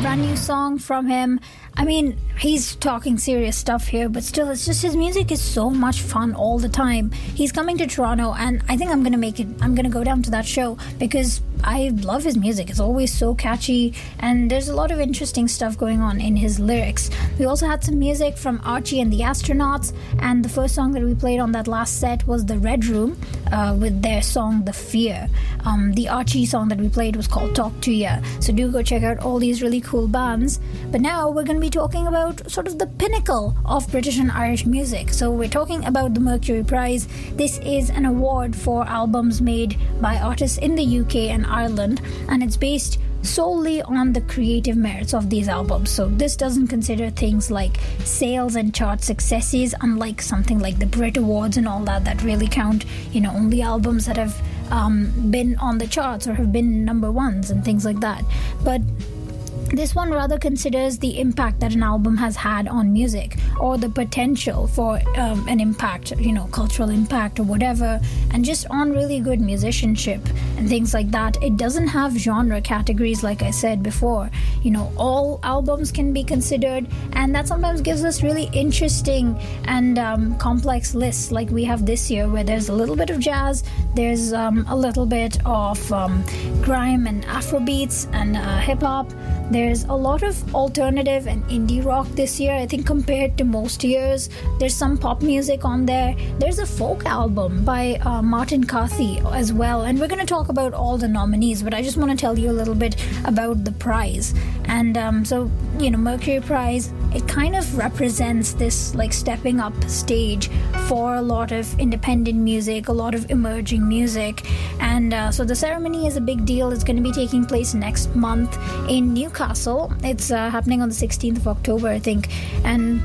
brand new song from him. I mean, he's talking serious stuff here, but still, it's just his music is so much fun all the time. He's coming to Toronto, and I think I'm gonna go down to that show because I love his music. It's always so catchy, and there's a lot of interesting stuff going on in his lyrics. We also had some music from Archie and the Astronauts, and the first song that we played on that last set was The Red Room with their song The Fear. The Archie song that we played was called Talk to Ya. So do go check out all these really cool bands. But now we're going to be talking about sort of the pinnacle of British and Irish music. So we're talking about the Mercury Prize. This is an award for albums made by artists in the UK and Ireland, and it's based solely on the creative merits of these albums. So this doesn't consider things like sales and chart successes, unlike something like the Brit Awards and all that really count, only albums that have been on the charts or have been number ones and things like that. But this one rather considers the impact that an album has had on music, or the potential for an impact, cultural impact or whatever, and just on really good musicianship and things like that. It doesn't have genre categories, like I said before. All albums can be considered, and that sometimes gives us really interesting and complex lists, like we have this year, where there's a little bit of jazz, there's a little bit of grime and Afrobeats and hip-hop. There's a lot of alternative and indie rock this year, I think, compared to most years. There's some pop music on there. There's a folk album by Martin Carthy as well. And we're going to talk about all the nominees, but I just want to tell you a little bit about the prize. And Mercury Prize, it kind of represents this stepping up stage for a lot of independent music, a lot of emerging music. And so the ceremony is a big deal. It's going to be taking place next month in Newcastle. It's happening on the 16th of October, I think. And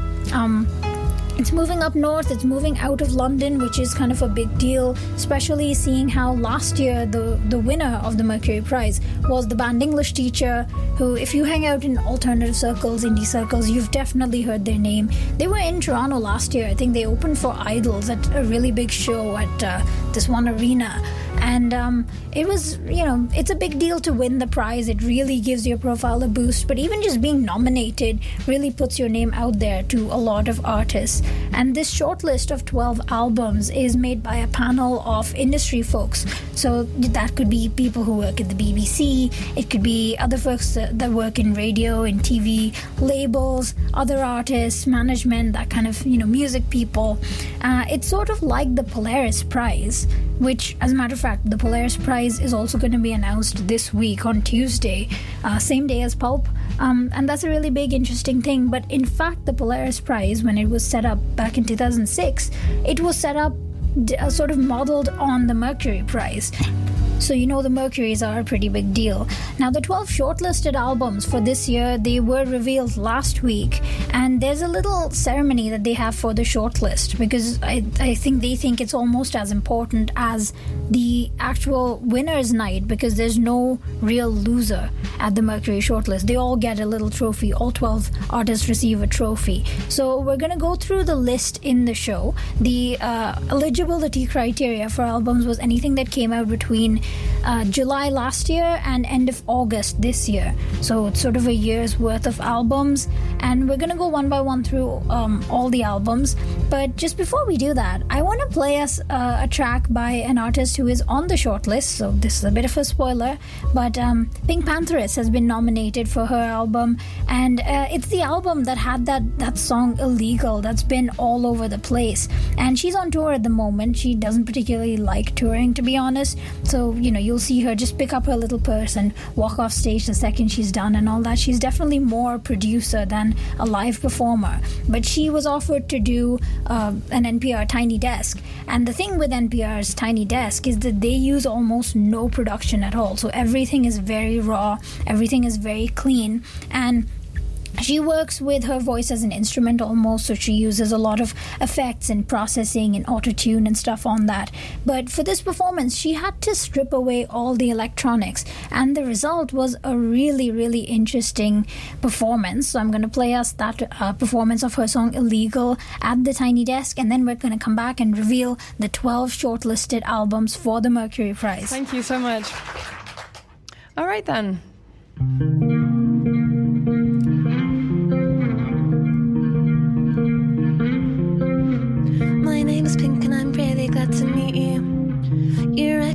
it's moving up north, it's moving out of London, which is kind of a big deal, especially seeing how last year the winner of the Mercury Prize was the band English Teacher, who, if you hang out in alternative circles, indie circles, you've definitely heard their name. They were in Toronto last year. I think they opened for Idols at a really big show at this one arena. And it was, it's a big deal to win the prize. It really gives your profile a boost. But even just being nominated really puts your name out there to a lot of artists. And this shortlist of 12 albums is made by a panel of industry folks. So that could be people who work at the BBC. It could be other folks that work in radio and TV, labels, other artists, management, that kind of, music people. It's sort of like the Polaris Prize, which, as a matter of fact, the Polaris Prize is also going to be announced this week on Tuesday, same day as Pulp. And that's a really big, interesting thing. But in fact, the Polaris Prize, when it was set up back in 2006, it was set up sort of modeled on the Mercury Prize. So the Mercurys are a pretty big deal. Now, the 12 shortlisted albums for this year, they were revealed last week, and there's a little ceremony that they have for the shortlist, because I think they think it's almost as important as the actual winner's night, because there's no real loser at the Mercury shortlist. They all get a little trophy. All 12 artists receive a trophy. So we're going to go through the list in the show. The eligibility criteria for albums was anything that came out between July last year and end of August this year. So it's sort of a year's worth of albums, and we're going to go one by one through all the albums. But just before we do that, I want to play us a track by an artist who is on the shortlist. So this is a bit of a spoiler, but Pink Pantheress has been nominated for her album, and it's the album that had that song Illegal that's been all over the place. And she's on tour at the moment. She doesn't particularly like touring, to be honest. So you'll see her just pick up her little purse and walk off stage the second she's done and all that. She's definitely more producer than a live performer. But she was offered to do an NPR Tiny Desk. And the thing with NPR's Tiny Desk is that they use almost no production at all. So everything is very raw, everything is very clean. And she works with her voice as an instrument almost, so she uses a lot of effects and processing and auto-tune and stuff on that. But for this performance, she had to strip away all the electronics, and the result was a really, really interesting performance. So I'm going to play us that performance of her song Illegal at the Tiny Desk, and then we're going to come back and reveal the 12 shortlisted albums for the Mercury Prize. Thank you so much. All right then.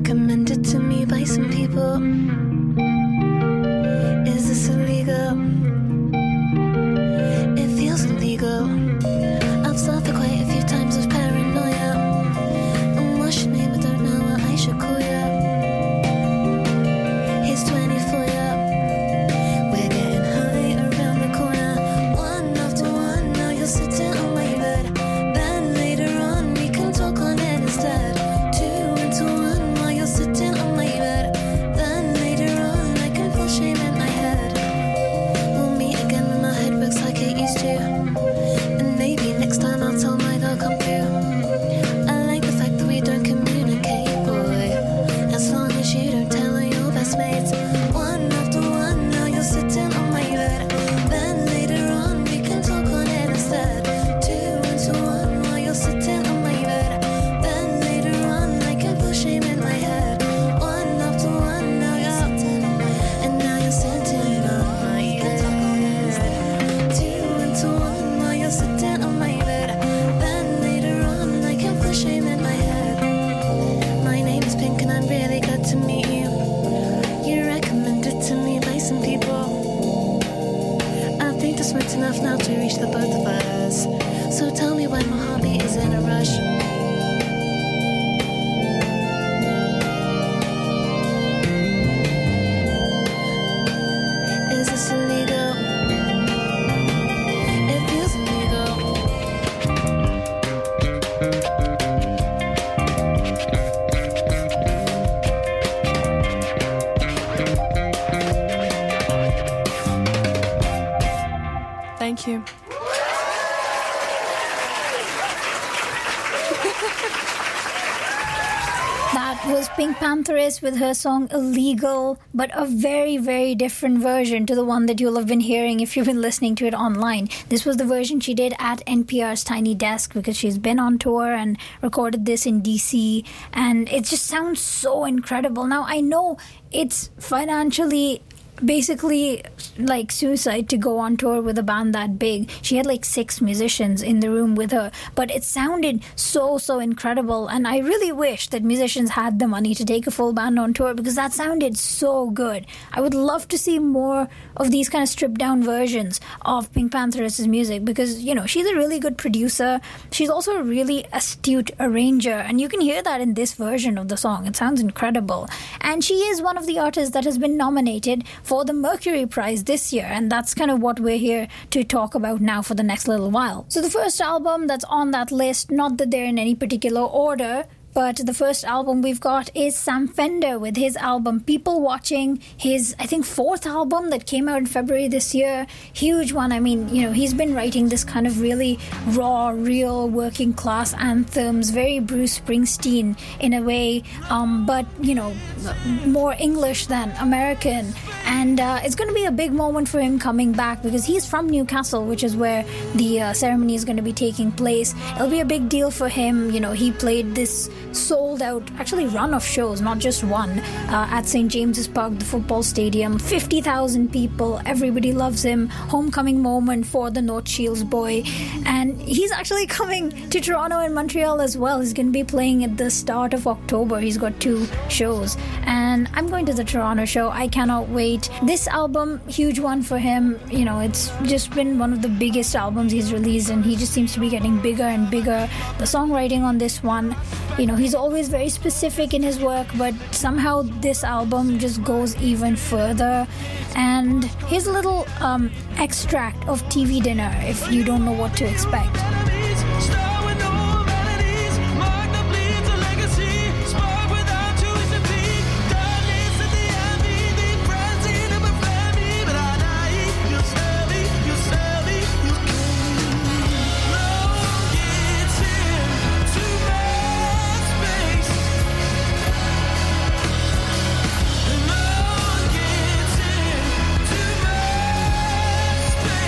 recommended to me by some people. Is this illegal? It feels illegal. I've suffered quite a few times of paranoia. What's your name? I don't know what I should call you. He's 24, yeah. We're getting high around the corner. One after one, now you're sitting on my bed. Then later on, we can talk on it instead. 2 into 1, while you're sitting on my bed. Then later on, I can feel shame in my head. We'll meet again when my head works like it used to. And maybe next time I'll tell my girl come through. I like the fact that we don't communicate, boy. As long as you don't tell her your best mates. One after one, now you're sitting on my bed. Then later on, we can talk on it instead. 2 into 1, while you're sitting on my bed. Then later on, I can feel shame in my head. One after one, now you're sitting on my bed. And now you're sitting on my bed. 2 into 1, while you're sitting on my bed. Then later on, I can feel shame in my head. My name is Pink and I'm really glad to meet you. You're recommended to me by some people. I think I smoked enough now to reach the both of us. So tell me why my heartbeat is in a rush. Is this illegal? It feels illegal. Thank you. That was Pink Pantheress with her song Illegal, but a very, very different version to the one that you'll have been hearing if you've been listening to it online. This was the version she did at NPR's Tiny Desk because she's been on tour and recorded this in DC, and it just sounds so incredible. Now, I know it's financially basically like suicide to go on tour with a band that big. She had like 6 musicians in the room with her, but it sounded so incredible, and I really wish that musicians had the money to take a full band on tour because that sounded so good. I would love to see more of these kind of stripped down versions of Pink Pantheress' music because, you know, she's a really good producer. She's also a really astute arranger, and you can hear that in this version of the song. It sounds incredible, and she is one of the artists that has been nominated for the Mercury Prize this year, and that's kind of what we're here to talk about now for the next little while. So the first album that's on that list, not that they're in any particular order, but the first album we've got is Sam Fender with his album People Watching, his, I think, 4th album that came out in February this year. Huge one. I mean, you know, he's been writing this kind of really raw, real working class anthems, very Bruce Springsteen in a way, but, you know, more English than American. And it's going to be a big moment for him coming back because he's from Newcastle, which is where the ceremony is going to be taking place. It'll be a big deal for him. You know, he played this sold out, actually run of shows, not just one, at St. James's Park, the football stadium. 50,000 people, everybody loves him. Homecoming moment for the North Shields boy. And he's actually coming to Toronto and Montreal as well. He's going to be playing at the start of October. He's got 2 shows. And I'm going to the Toronto show. I cannot wait. This album, huge one for him. You know, it's just been one of the biggest albums he's released, and he just seems to be getting bigger and bigger. The songwriting on this one, you know, he's always very specific in his work, but somehow this album just goes even further. And here's a little extract of TV Dinner if you don't know what to expect.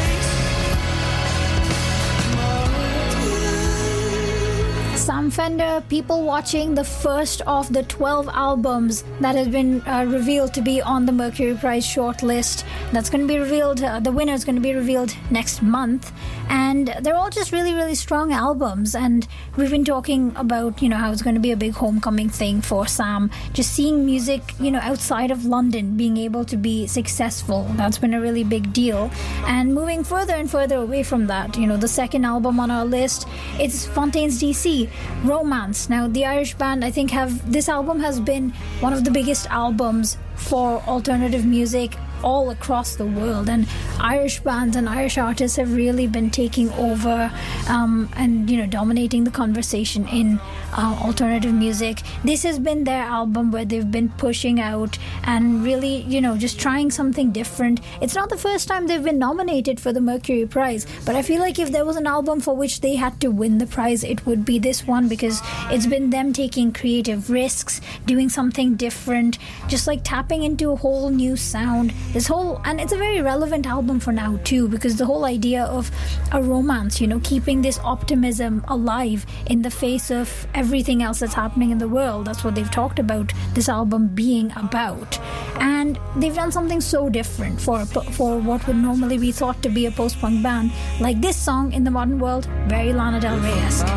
Sam Fender here, people watching the first of the 12 albums that has been revealed to be on the Mercury Prize shortlist. That's going to be revealed, the winner is going to be revealed next month. And they're all just really, really strong albums. And we've been talking about, how it's going to be a big homecoming thing for Sam. Just seeing music, outside of London being able to be successful. That's been a really big deal. And moving further and further away from that, the second album on our list, it's Fontaines DC, Romance. Now, the Irish band, I think, this album has been one of the biggest albums for alternative music all across the world, and Irish bands and Irish artists have really been taking over and dominating the conversation in alternative music. This has been their album where they've been pushing out and really just trying something different. It's not the first time they've been nominated for the Mercury Prize, but I feel like if there was an album for which they had to win the prize, it would be this one, because it's been them taking creative risks, doing something different, just like tapping into a whole new sound. And it's a very relevant album for now too, because the whole idea of a romance, keeping this optimism alive in the face of everything else that's happening in the world. That's what they've talked about this album being about. And they've done something so different for what would normally be thought to be a post-punk band, like this song, In the Modern World, very Lana Del Rey-esque.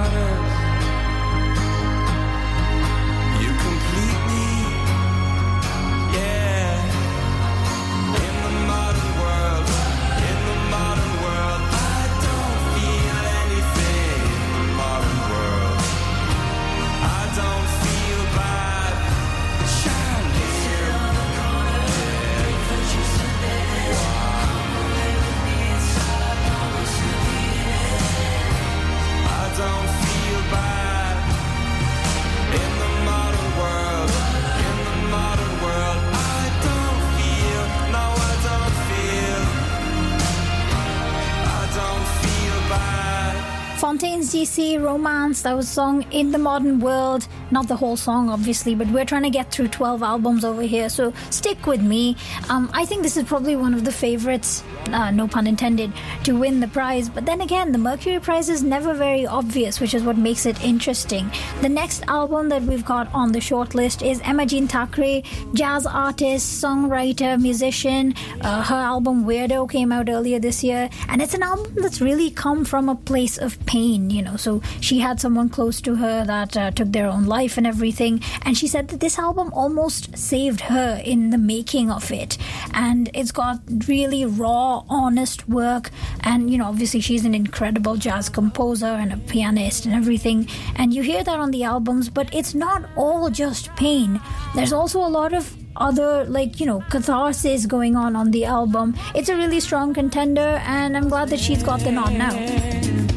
Fontaines DC, Romance, that was song In the Modern World. Not the whole song, obviously, but we're trying to get through 12 albums over here, so stick with me. I think this is probably one of the favorites, no pun intended, to win the prize. But then again, the Mercury Prize is never very obvious, which is what makes it interesting. The next album that we've got on the shortlist is Emma Jean Thackeray, jazz artist, songwriter, musician. Her album Weirdo came out earlier this year, and it's an album that's really come from a place of pain, so she had someone close to her that took their own life and everything, and she said that this album almost saved her in the making of it. And it's got really raw, honest work, and obviously she's an incredible jazz composer and a pianist and everything, and you hear that on the albums, but it's not all just pain. There's also a lot of other catharsis going on the album. It's a really strong contender, and I'm glad that she's got the nod now.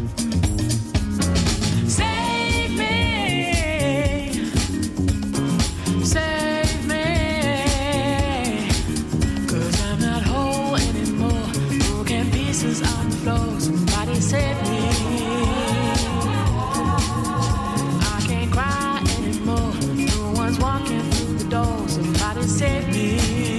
Somebody save me. I can't cry anymore. No one's walking through the door. Somebody save me.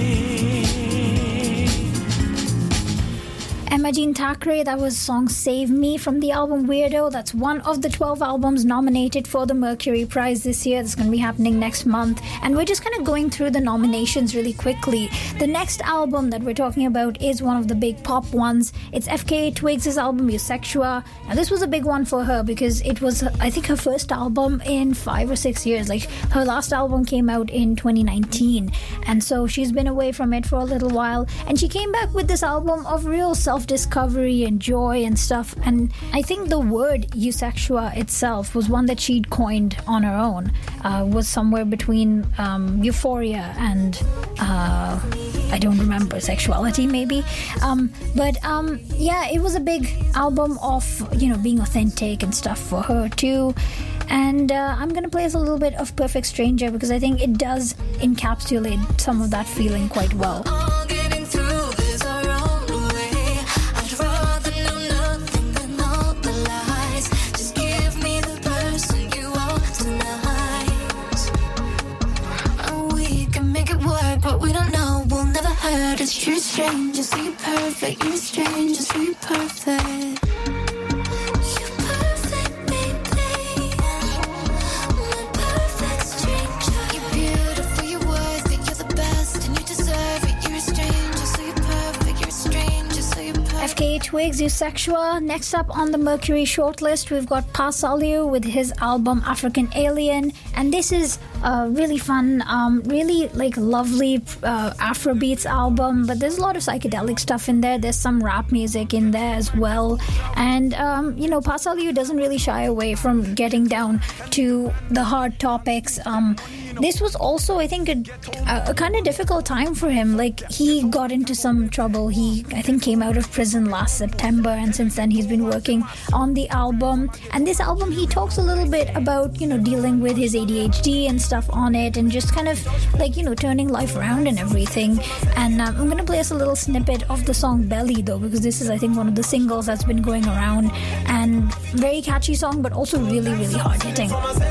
Emma Jean Thackeray, that was song Save Me from the album Weirdo. That's one of the 12 albums nominated for the Mercury Prize this year. It's going to be happening next month. And we're just kind of going through the nominations really quickly. The next album that we're talking about is one of the big pop ones. It's FKA Twigs' album Eusexual. Now, this was a big one for her because it was, I think, her first album in 5 or 6 years. Like, her last album came out in 2019. And so she's been away from it for a little while. And she came back with this album of real self-discovery and joy and stuff. And I think the word Eusexual itself was one that she'd coined on her own. Was somewhere between euphoria and I don't remember, sexuality maybe. Yeah, it was a big album of, being authentic and stuff for her too. And I'm going to play us a little bit of Perfect Stranger because I think it does encapsulate some of that feeling quite well. But we don't know, we'll never hurt us. You're strange, so you're perfect. You're strange, so you're perfect. You're perfect, baby. FK Twigs, Eusexua. Next up on the Mercury shortlist, we've got Pasalio with his album African Alien, and this is a really fun, really like lovely Afrobeats album, but there's a lot of psychedelic stuff in there. There's some rap music in there as well, and you know, Pasalio doesn't really shy away from getting down to the hard topics. This was also, I think, a kind of difficult time for him. Like, he got into some trouble. He, I think, came out of prison last September, and since then he's been working on the album. And this album, he talks a little bit about, you know, dealing with his ADHD and stuff on it, and just kind of like, you know, turning life around and everything. And I'm going to play us a little snippet of the song Belly, though, because this is, I think, one of the singles that's been going around, and very catchy song, but also really, really hard hitting.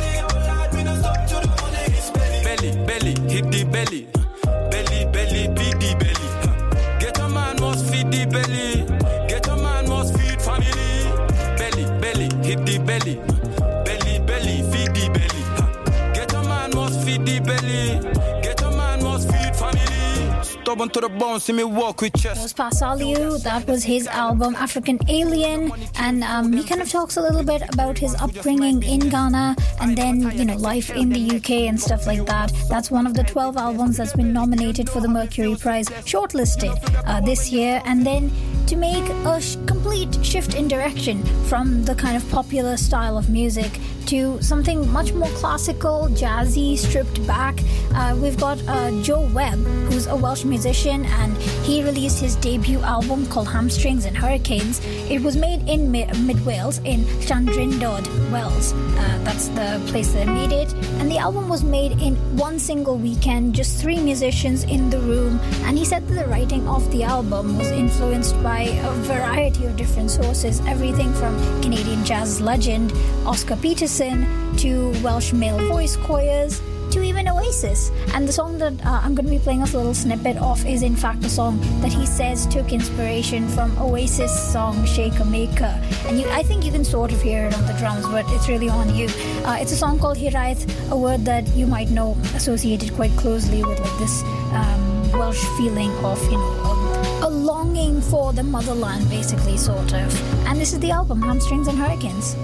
Belly, hit the belly. Belly, feed the belly. Get a man must feed the belly. Get a man must feed family. Belly, hit the belly. Belly, feed the belly. Get a man must feed the belly. Get a man must feed family. Stubborn to the bone, see me walk with chest. That was Pasalio. That was his album African Alien, and he kind of talks a little bit about his upbringing in Ghana, and then, you know, life in the UK and stuff like that. That's one of the 12 albums that's been nominated for the Mercury Prize, shortlisted this year. And then to make a complete shift in direction from the kind of popular style of music to something much more classical, jazzy, stripped back, we've got Joe Webb, who's a Welsh musician, and he released his debut album called Hamstrings and Hurricanes. It was made in mid-Wales, in Llandrindod, Wales. That's the place that made it. And the album was made in one single weekend, just 3 musicians in the room. And he said that the writing of the album was influenced by a variety of different sources, everything from Canadian jazz legend Oscar Peterson to Welsh male voice choirs to even Oasis. And the song that I'm going to be playing us a little snippet of is in fact a song that he says took inspiration from Oasis' song Shaker Maker. And I think you can sort of hear it on the drums, but it's really on you. It's a song called Hiraeth, a word that you might know associated quite closely with like this Welsh feeling of, you know, a longing for the motherland, basically, sort of. And this is the album, Hamstrings and Hurricanes.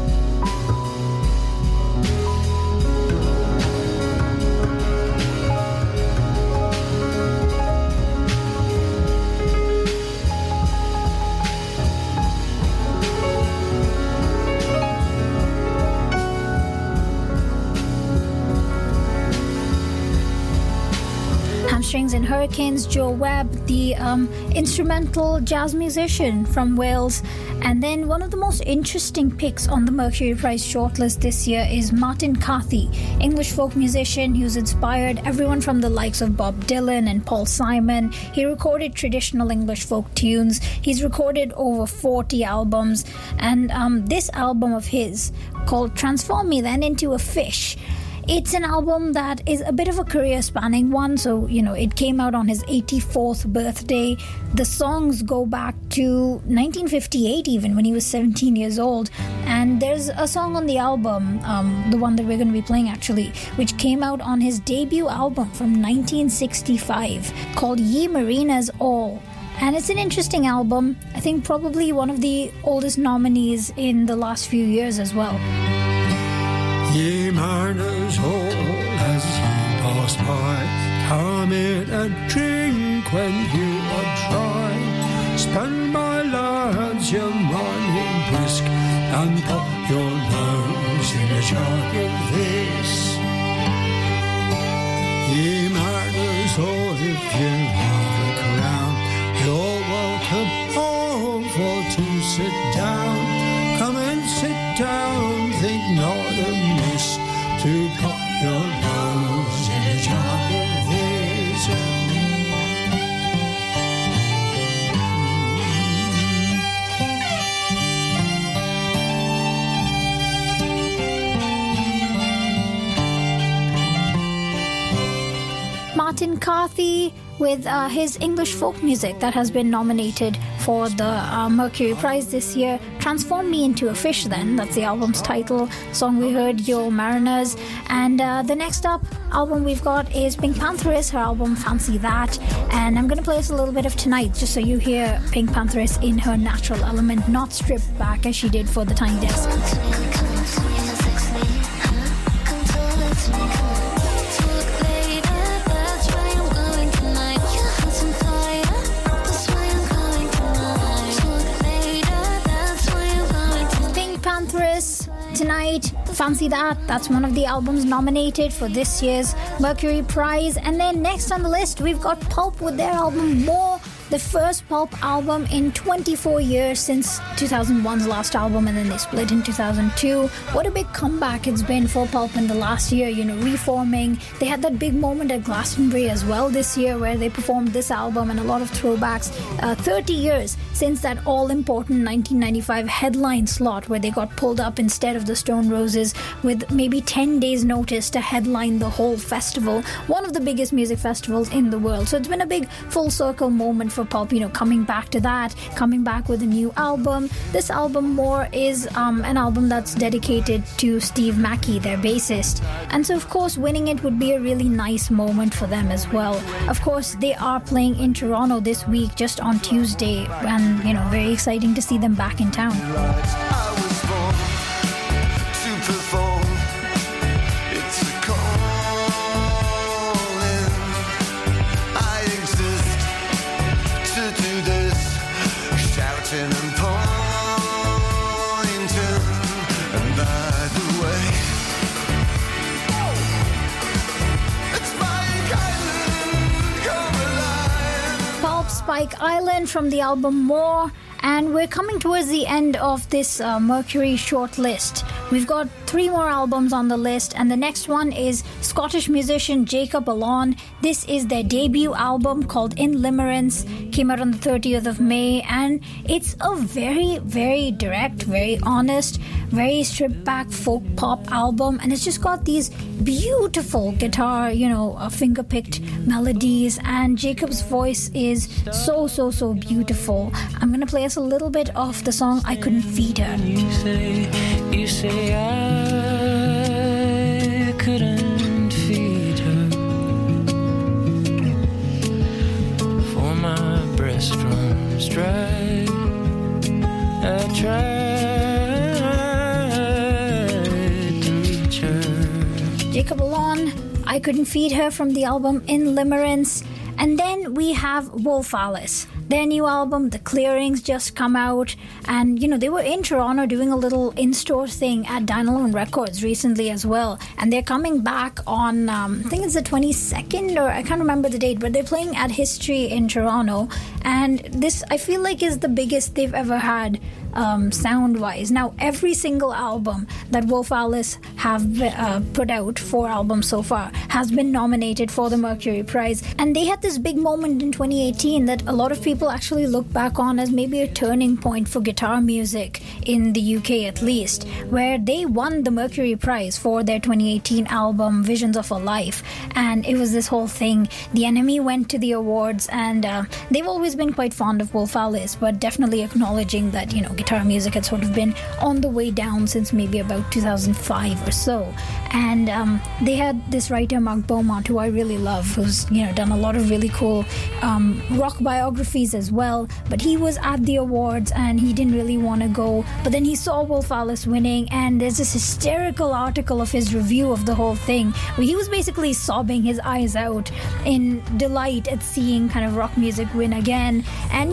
Hamstrings and Hurricanes, Joe Webb, the instrumental jazz musician from Wales. And then one of the most interesting picks on the Mercury Prize shortlist this year is Martin Carthy, English folk musician who's inspired everyone from the likes of Bob Dylan and Paul Simon. He recorded traditional English folk tunes. He's recorded over 40 albums. And this album of his, called Transform Me Then Into a Fish, it's an album that is a bit of a career-spanning one. So, you know, it came out on his 84th birthday. The songs go back to 1958 even, when he was 17 years old. And there's a song on the album, the one that we're going to be playing actually, which came out on his debut album from 1965 called Ye Marinas All. And it's an interesting album. I think probably one of the oldest nominees in the last few years as well. Ye mariners all, as ye pass by, come in and drink when you are dry. Spend my lads your money brisk, and pop your nose in a jug of this. Ye mariners all, if you have a crown, you're welcome home for to sit down. Come and sit down, think not amiss, to pop your nose in a jug of this. Martin Carthy with his English folk music that has been nominated for the Mercury Prize this year. Transform Me Into a Fish, then. That's the album's title. Song we heard, Yo Mariners. And the next up album we've got is Pink Pantheress, her album Fancy That. And I'm going to play us a little bit of Tonight, just so you hear Pink Pantheress in her natural element, not stripped back as she did for the Tiny Desk. Tonight, Fancy That, that's one of the albums nominated for this year's Mercury Prize. And then next on the list, we've got Pulp with their album More, the first Pulp album in 24 years since 2001's last album, and then they split in 2002. What a big comeback it's been for Pulp in the last year, reforming. They had that big moment at Glastonbury as well this year where they performed this album and a lot of throwbacks. 30 years since that all-important 1995 headline slot where they got pulled up instead of the Stone Roses with maybe 10 days notice to headline the whole festival, one of the biggest music festivals in the world. So it's been a big full circle moment for Pulp, coming back to that, coming back with a new album. This album More is an album that's dedicated to Steve Mackey, their bassist. And so of course winning it would be a really nice moment for them as well. Of course they are playing in Toronto this week, just on Tuesday, and very exciting to see them back in town. Spike Island from the album More, and we're coming towards the end of this Mercury shortlist. We've got 3 more albums on the list, and the next one is Scottish musician Jacob Alon. This is their debut album called In Limerence, came out on the 30th of May, and it's a very, very direct, very honest, very stripped back folk pop album, and it's just got these beautiful guitar, finger-picked melodies, and Jacob's voice is so beautiful. I'm gonna play us a little bit of the song I Couldn't Feed Her. You say I couldn't feed her, for my breast runs dry. I tried to reach her. Jacob Alon, I Couldn't Feed Her from the album In Limerence. And then we have Wolf Alice. Their new album, The Clearings, just come out, and they were in Toronto doing a little in-store thing at Dynalone Records recently as well, and they're coming back on I think it's the 22nd, or I can't remember the date, but they're playing at History in Toronto, and this I feel like is the biggest they've ever had sound-wise. Now, every single album that Wolf Alice have put out, 4 albums so far, has been nominated for the Mercury Prize, and they had this big moment in 2018 that a lot of people actually look back on as maybe a turning point for guitar music in the UK at least, where they won the Mercury Prize for their 2018 album Visions of a Life, and it was this whole thing. The Enemy went to the awards, and they've always been quite fond of Wolf Alice, but definitely acknowledging that guitar music had sort of been on the way down since maybe about 2005 or so. And they had this writer Mark Beaumont, who I really love, who's done a lot of really cool rock biographies as well, but he was at the awards and he didn't really want to go, but then he saw Wolf Alice winning, and there's this hysterical article of his review of the whole thing where he was basically sobbing his eyes out in delight at seeing kind of rock music win again. And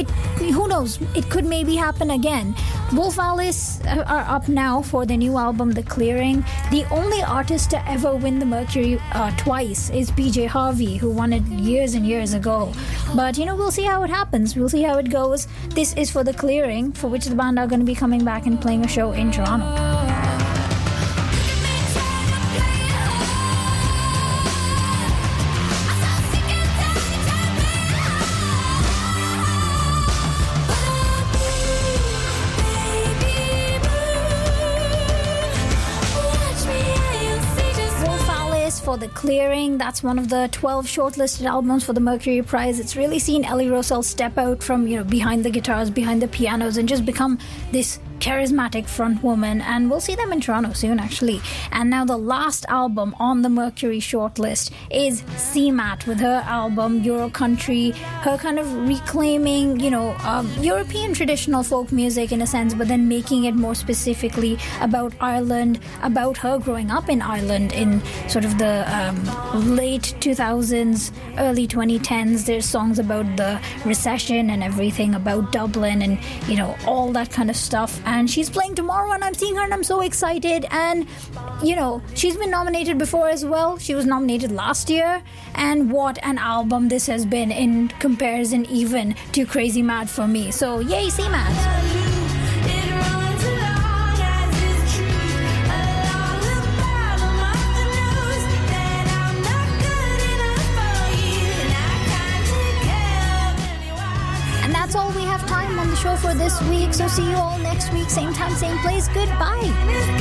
who knows, it could maybe happen again. Wolf Alice are up now for their new album The Clearing. The only artist to ever win the Mercury twice is PJ Harvey, who won it years and years ago, but we'll see how it happens. We'll see how it goes. This is for The Clearing, for which the band are going to be coming back and playing a show in Toronto. For The Clearing. That's one of the 12 shortlisted albums for the Mercury Prize. It's really seen Ellie Rosell step out from, behind the guitars, behind the pianos, and just become this charismatic front woman, and we'll see them in Toronto soon, actually. And now the last album on the Mercury shortlist is CMAT with her album Euro Country, her kind of reclaiming, European traditional folk music in a sense, but then making it more specifically about Ireland, about her growing up in Ireland in sort of the late 2000s, early 2010s. There's songs about the recession and everything, about Dublin and, all that kind of stuff. And she's playing tomorrow, and I'm seeing her, and I'm so excited. And, she's been nominated before as well. She was nominated last year. And what an album this has been in comparison even to Crazy Mad for me. So, yay, CMAT. That's all we have time on the show for this week. So see you all next week, same time, same place. Goodbye.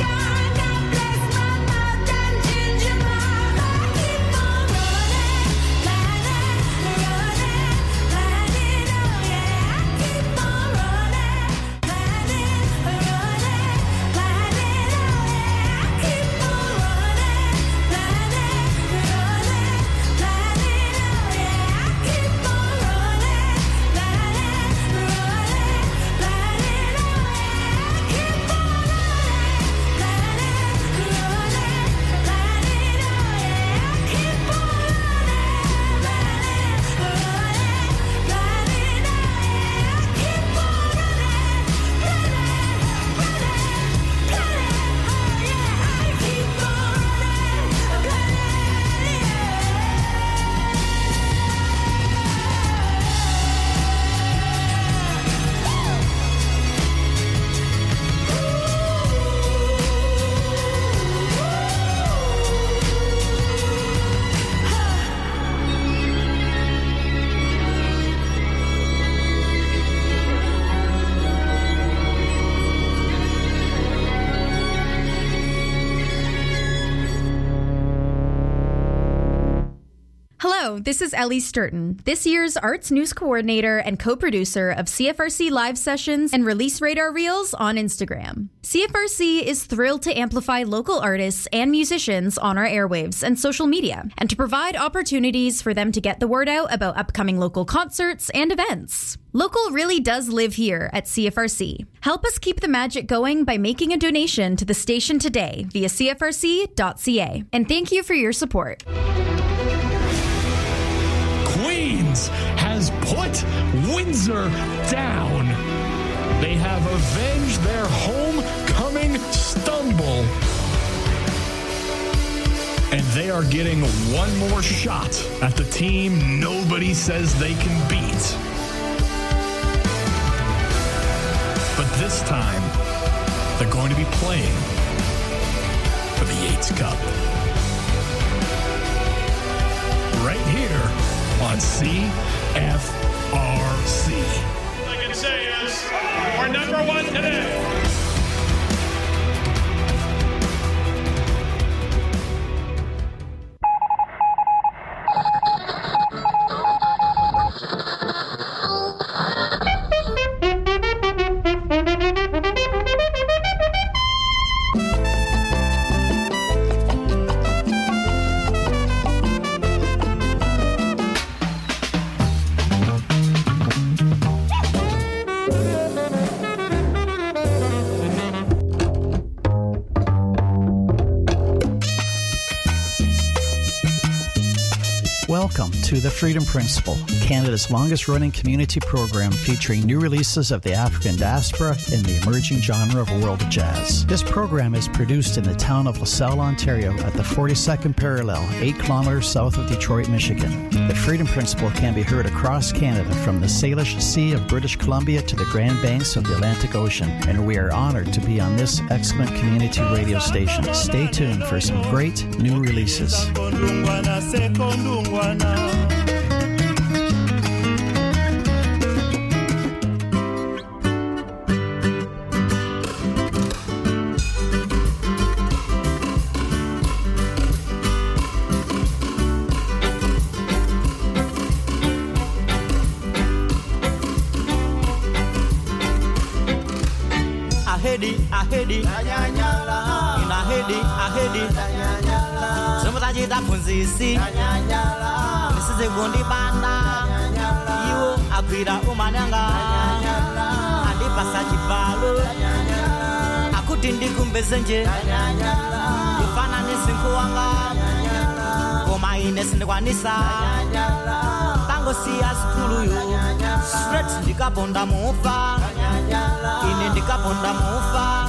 This is Ellie Sturton, this year's Arts News Coordinator and co-producer of CFRC live sessions and Release Radar Reels on Instagram. CFRC is thrilled to amplify local artists and musicians on our airwaves and social media, and to provide opportunities for them to get the word out about upcoming local concerts and events. Local really does live here at CFRC. Help us keep the magic going by making a donation to the station today via cfrc.ca. And thank you for your support. Queens has put Windsor down. They have avenged their homecoming stumble. And they are getting one more shot at the team nobody says they can beat. But this time, they're going to be playing for the Yates Cup. Right here on CFRC. All I can say is, we're number one today. Welcome to The Freedom Principle, Canada's longest-running community program featuring new releases of the African diaspora and the emerging genre of world jazz. This program is produced in the town of LaSalle, Ontario at the 42nd parallel, 8 kilometers south of Detroit, Michigan. The Freedom Principle can be heard across Canada from the Salish Sea of British Columbia to the Grand Banks of the Atlantic Ocean, and we are honored to be on this excellent community radio station. Stay tuned for some great new releases. ahedi somutachita pfunzisi ndisize kundibanda iwo agwira umanyanga andipasa chivalo akuti ndikumbezenje ifananisi nkuwanga koma ine sindikwanisa tangosiya sikuluyo straight ndikabonda mufa ine ndikabonda mufa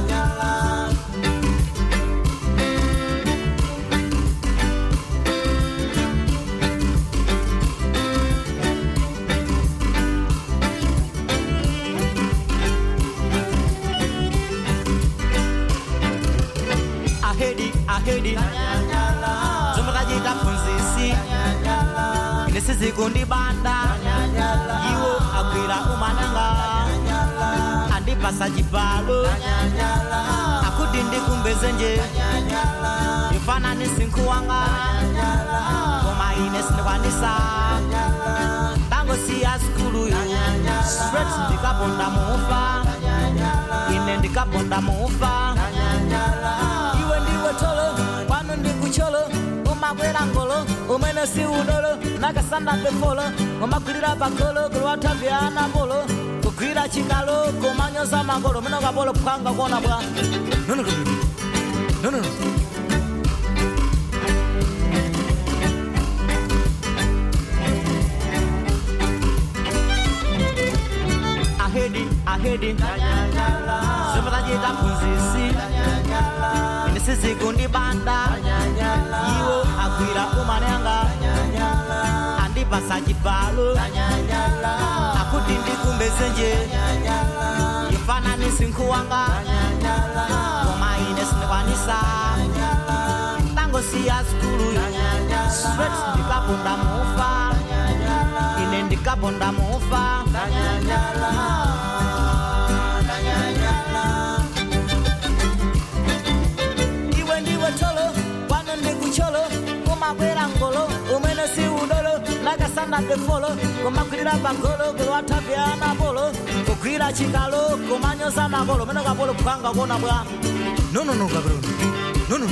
ahedi zomutachita pfunzisi ndisizi kundibanda iwo agwira umanyanga andipasa chivalo akuti ndikumbezenje ifananisi nkuwanga koma ine sindikwanisa tangosiya sikuluyo straight ndikabonda mufa ine ndikabonda mufa iwe ndiwe tolo pano ndikucholo umagwera ngolo umene si udolo nakasanda befolo umagwirira pagolo kulwathavyana polo kugwira chikalo kumanyoza magolo mene kapolo phwanga kuona bwa no. ahedi somutachita pfunzisi ndisizi kundibanda iwo agwira umanyanga andipasa chivalo akuti ndikumbezenje ifananisi nkuwanga koma ine sindikwanisa tangosiya sikuluyo straight ndikabonda mufa ine ndikabonda mufa iwe ndiwe tolo pano ndikucholo umagwera ngolo umene si udolo nakasanda befolo kumagwirira pagolo kulwathavyana polo kugwira chikalo kumanyoza magolo mene kapolo phwanga kuona bwa no kapolo no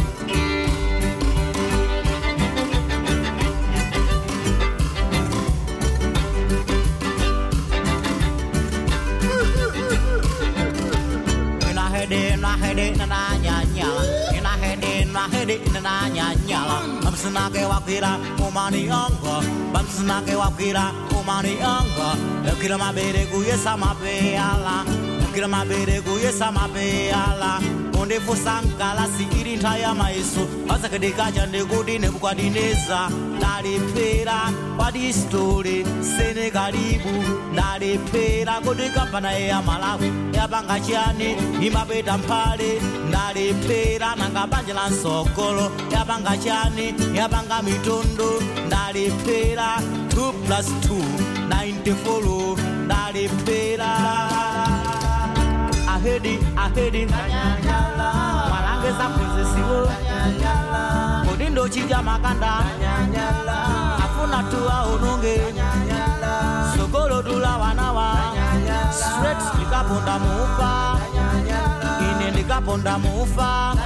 na nyanyala bamsunake wakwira umani anga bamsunake wakwira umani anga yakira mabere kuyesa mapeyala yakira mabere kuyesa mapeyala undifusa ngalasi iri ntaya maiso asakadikacha ndikuti nebukwadineza ndalephera padisitole sene karibu ndalephera kuti kampana ya Malawi yapanga chani imapeta mphale ndalephera nanga banja la nsogolo yapanga chani yapanga mitondo ndalephera 2+2 94 ndalephera ahedi malangeza pfunzisiwo kodi ndochija makanda afuna tuwa unonge sogolo tula wanawa straight ndikabonda mufa ine ndikabonda mufa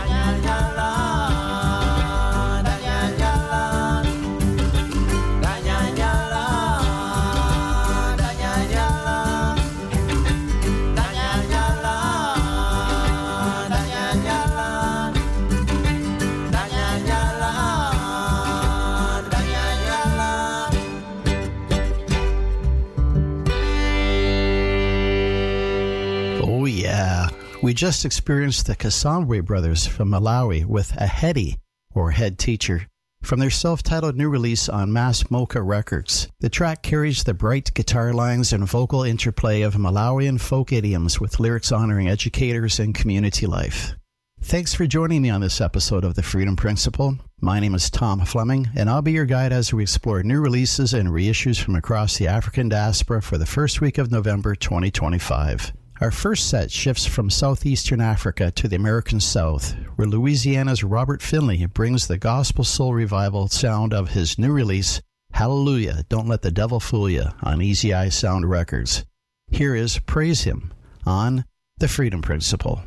We just experienced the Kasambwe brothers from Malawi with Ahedi, or Head Teacher, from their self-titled new release on Mass Mocha Records. The track carries the bright guitar lines and vocal interplay of Malawian folk idioms with lyrics honoring educators and community life. Thanks for joining me on this episode of The Freedom Principle. My name is Tom Fleming, and I'll be your guide as we explore new releases and reissues from across the African diaspora for the first week of November 2025. Our first set shifts from southeastern Africa to the American South, where Louisiana's Robert Finley brings the gospel soul revival sound of his new release, Hallelujah, Don't Let the Devil Fool Ya, on Easy Eye Sound Records. Here is Praise Him on The Freedom Principle.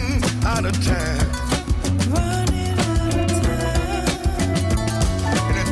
And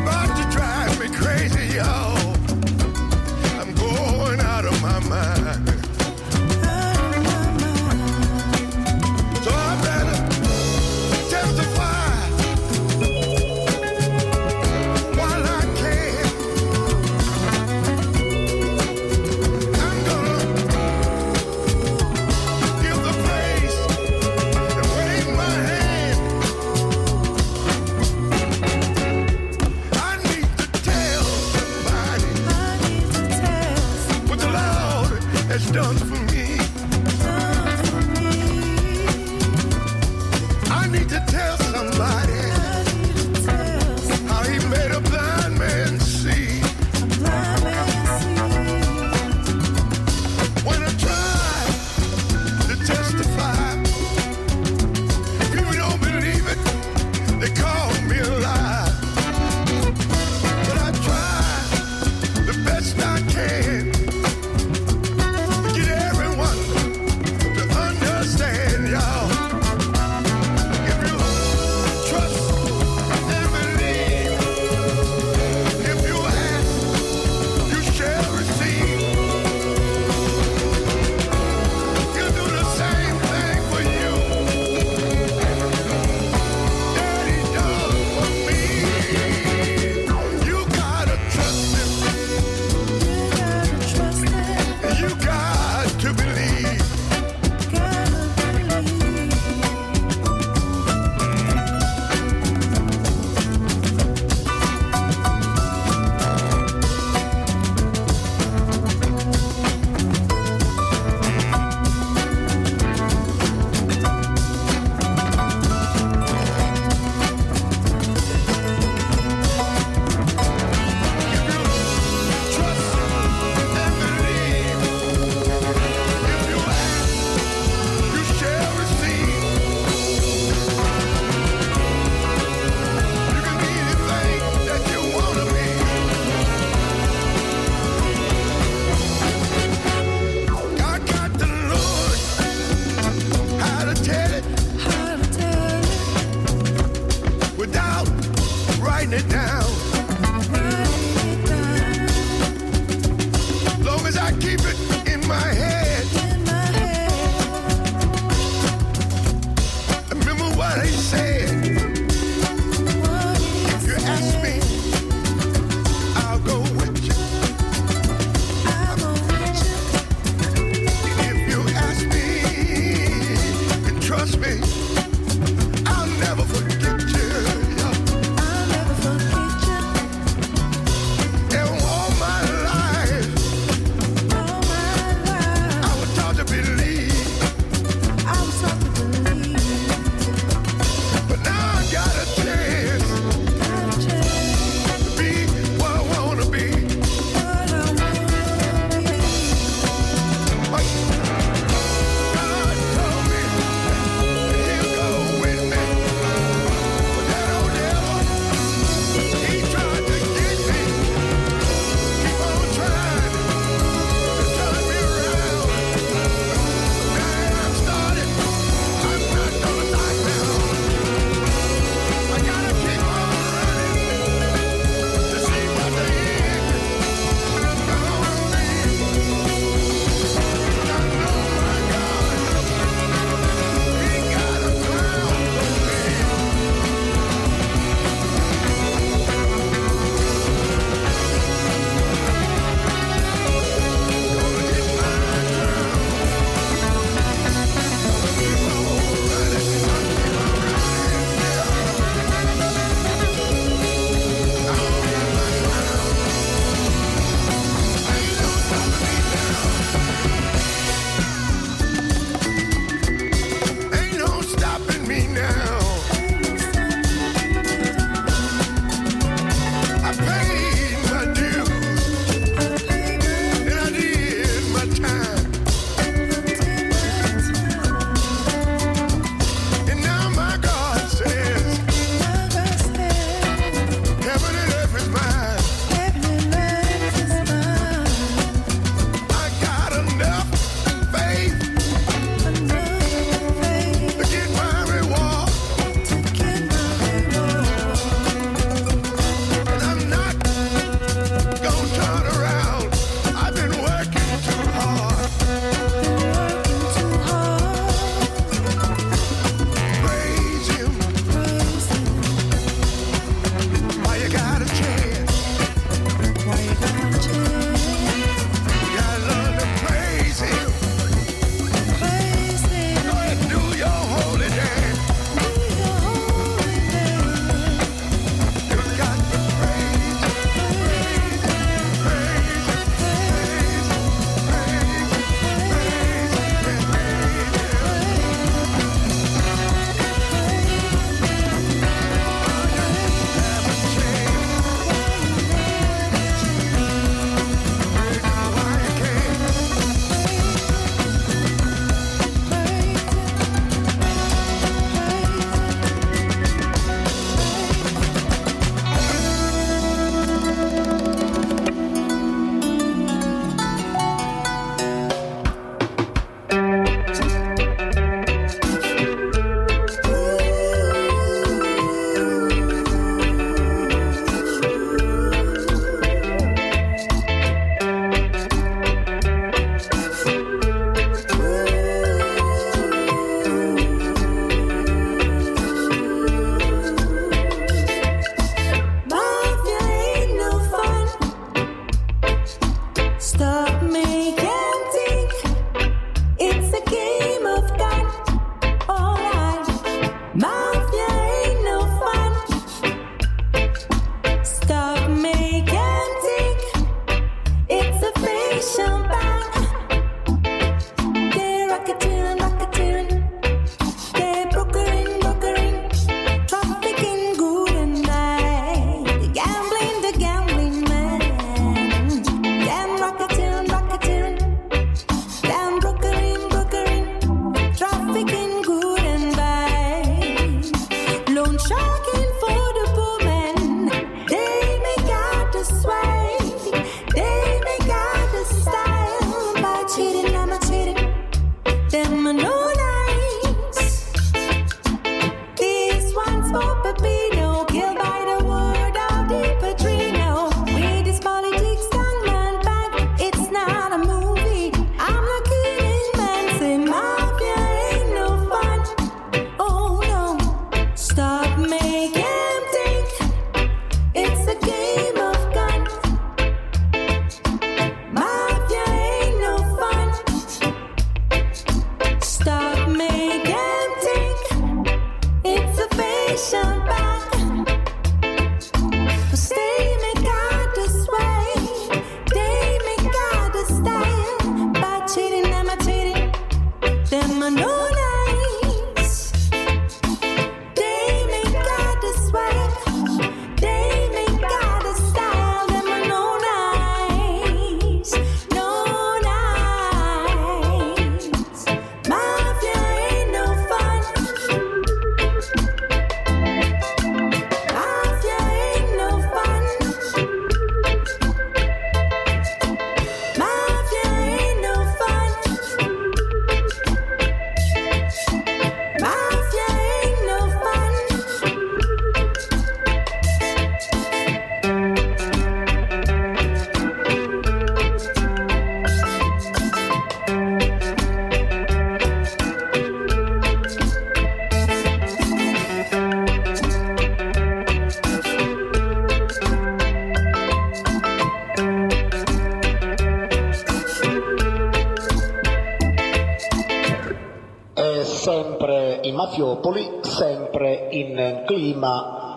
Scafiopoli, sempre in clima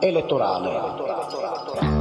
elettorale.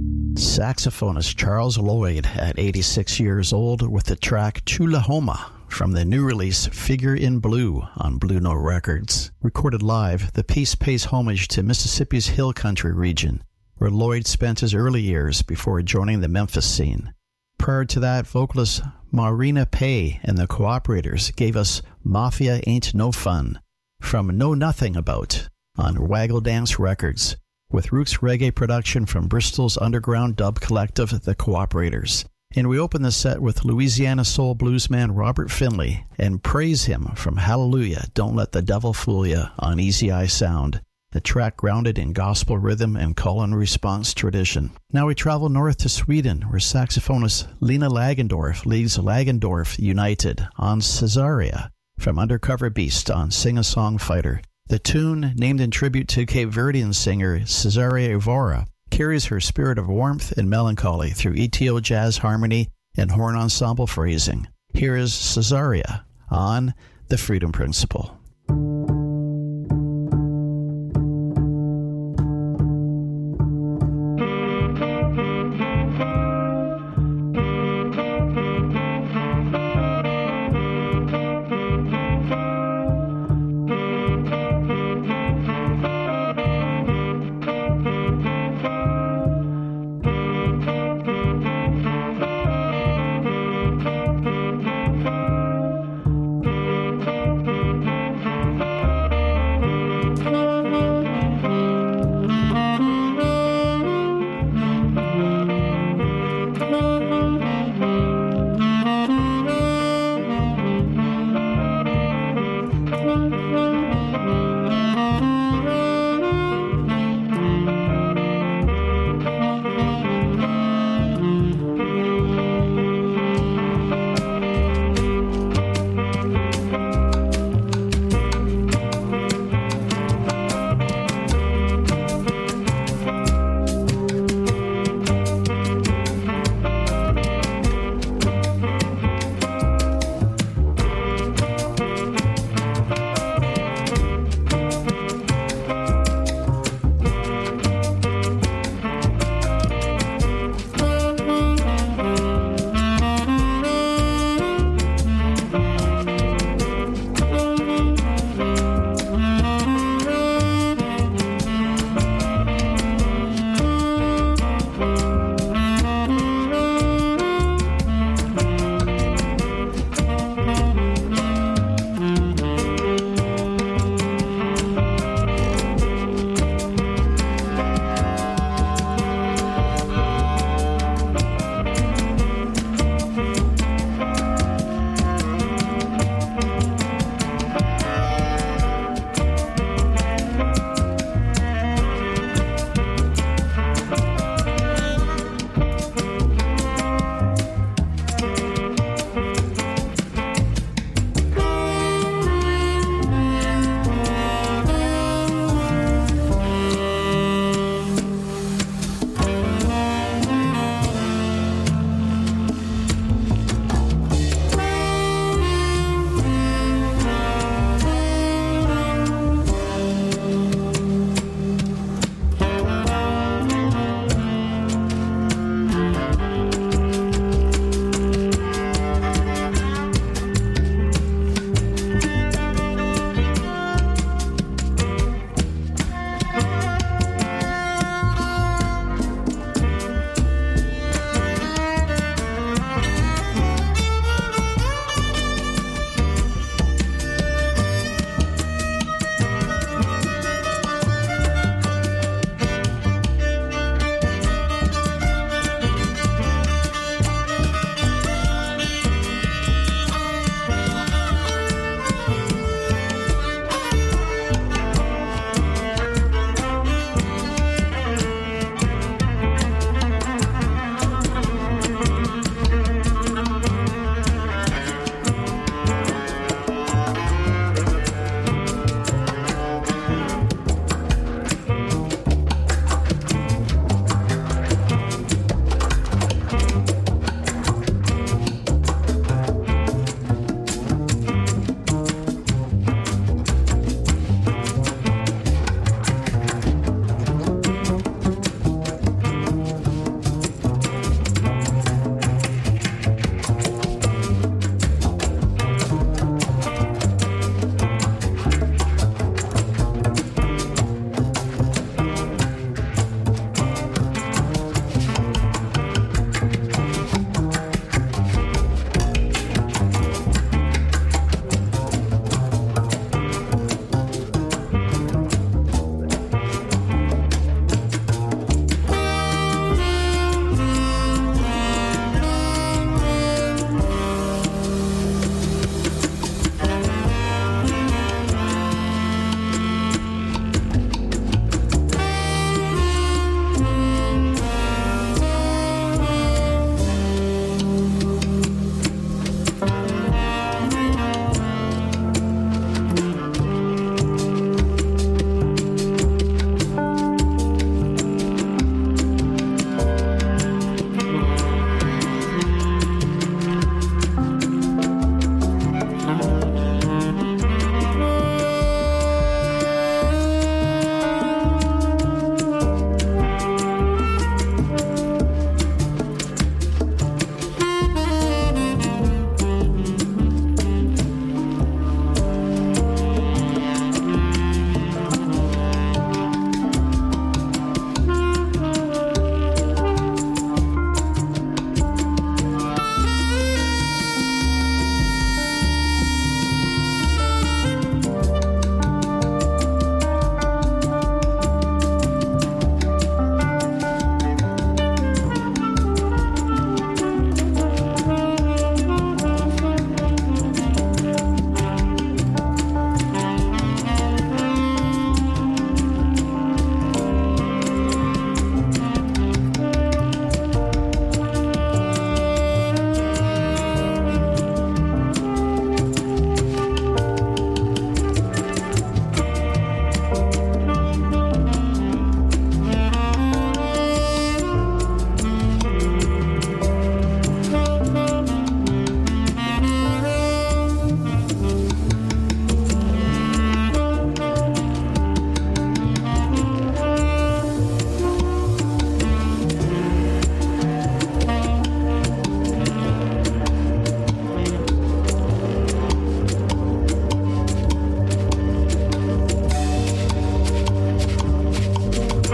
Saxophonist Charles Lloyd at 86 years old with the track Tullahoma from the new release Figure in Blue on Blue Note Records. Recorded live, the piece pays homage to Mississippi's Hill Country region, where Lloyd spent his early years before joining the Memphis scene. Prior to that, vocalist Maureen Pay and the Cooperators gave us Mafia Ain't No Fun from Know Nothing About on Waggle Dance Records, with roots reggae production from Bristol's underground dub collective, the Cooperators. And we open the set with Louisiana soul bluesman Robert Finley and Praise Him from Hallelujah, Don't Let the Devil Fool Ya on Easy Eye Sound, the track grounded in gospel rhythm and call-and-response tradition. Now we travel north to Sweden, where saxophonist Lena Lagendorf leads Lagendorf United on Caesarea from Undercover Beast on Sing-A-Song Fighter. The tune, named in tribute to Cape Verdean singer Cesaria Evora, carries her spirit of warmth and melancholy through ETO jazz harmony and horn ensemble phrasing. Here is Caesarea on The Freedom Principle.